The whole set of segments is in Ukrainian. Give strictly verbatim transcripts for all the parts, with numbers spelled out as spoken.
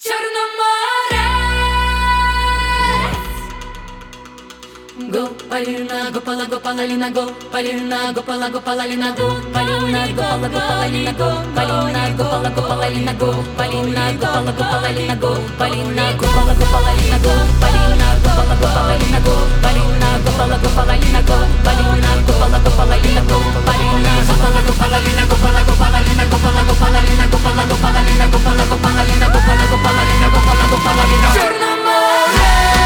Гопалина, гопала, гопалалина, гопалина, гопала, гопалалина, гопалина, гопала, гопалалина, гопалина, гопала, гопалалина, гопалина, гопала, гопалалина, гопалина, гопала, гопалалина, гопалина, гопала, гопалалина, гопалина, гопала, гопалалина, гопалина, гопала, гопалалина, гопалина, гопала, гопалалина, гопала, гопалалина, гопала, гопалалина, гопала, гопалалина, гопала, гопалалина, гопала, гопалалина, гопала, гопалалина. Чорне море.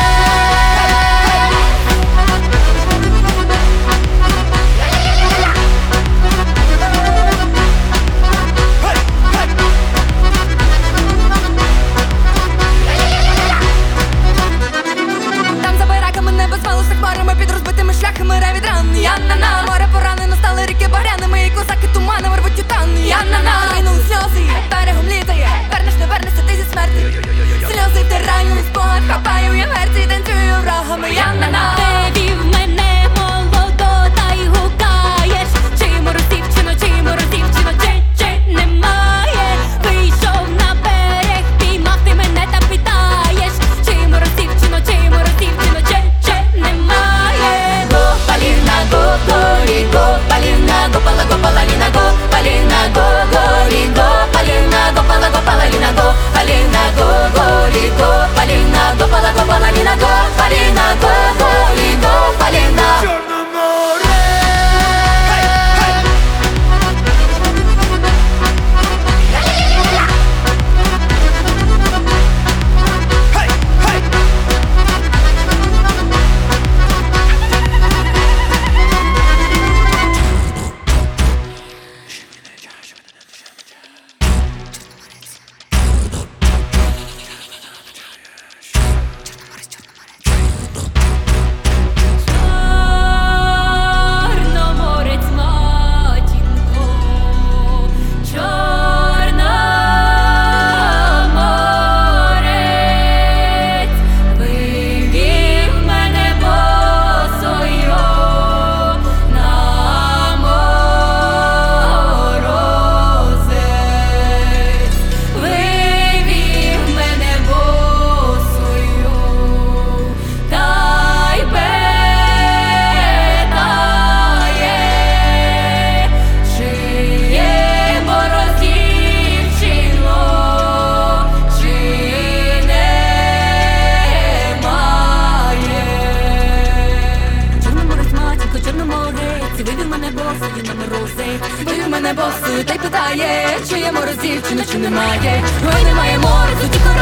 Я на на море поранено, стали ріки багряними, і козаки туманом рвуть тютан. Я на на ринули сльози, берегом літає, вернеш, не вернешся ти зі смерти. Сльози втираю і спогад, хапаю я мерці, танцюю врагами. Я на на ти вів мене молодо, та й гукаєш. Чи морозів, чи ночі морозів, чи ночі, чи немає. Вийшов на берег, піймав ти мене та питаєш. Чи морозів, чи ночі морозів, чи ночі, чи немає. Гопалина, гогорі, гопалина, гопала, гопалаліна, гопалина, гогорі, гопалина, гопала, гопалаліна, гопалина, гогорі, гопалина, гопала, гопалаліна, гопалина, гогорі, гопалина. Чорне море. Вивів мене босою, та й питає, чи є морозів, чи ночі немає. Ой, немає морозу, ті